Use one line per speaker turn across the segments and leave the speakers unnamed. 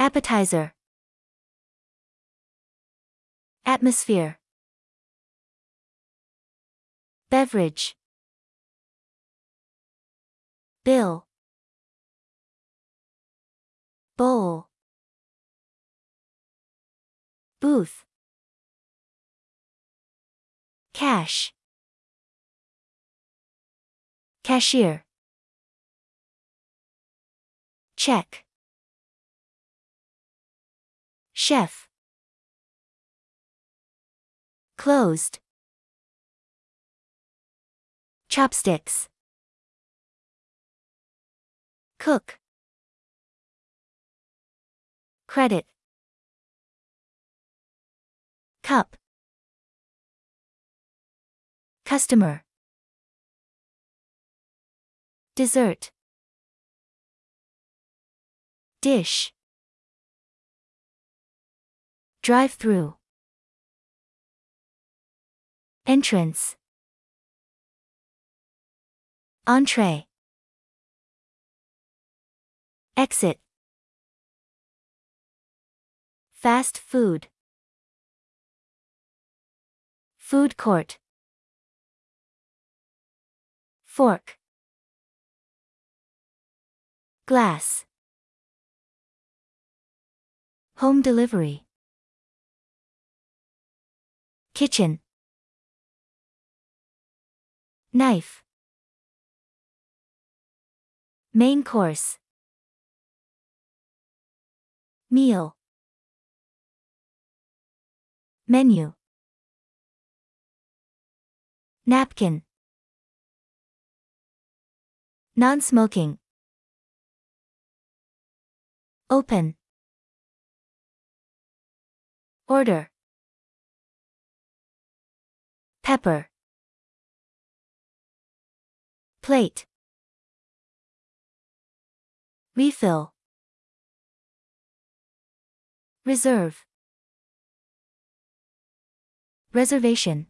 Appetizer. Atmosphere. Beverage. Bill. Bowl. Booth. Cash. Cashier. Check. Chef. Closed. Chopsticks. Cook. Credit. Cup. Customer. Dessert. Dish. Drive-through. Entrance. Entree. Exit. Fast food. Food court. Fork. Glass. Home delivery. Kitchen. Knife. Main course. Meal. Menu. Napkin. Non-smoking. Open. Order. Pepper. Plate. Refill. Reserve. Reservation.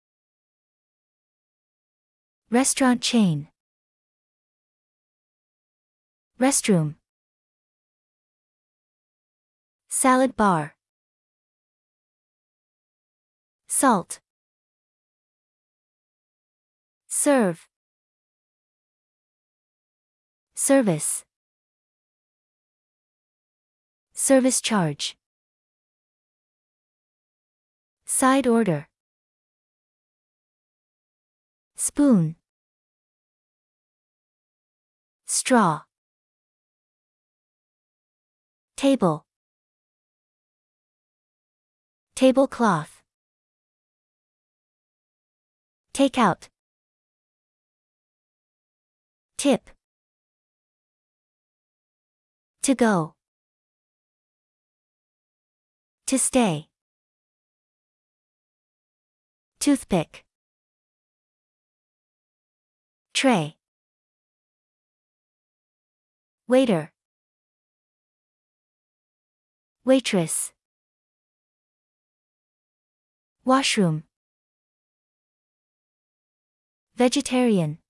Restaurant chain. Restroom. Salad bar. Salt. Serve. Service. Service charge. Side order. Spoon. Straw. Table. Tablecloth. Takeout. Tip. To go. To stay. Toothpick. Tray. Waiter. Waitress. Washroom. Vegetarian.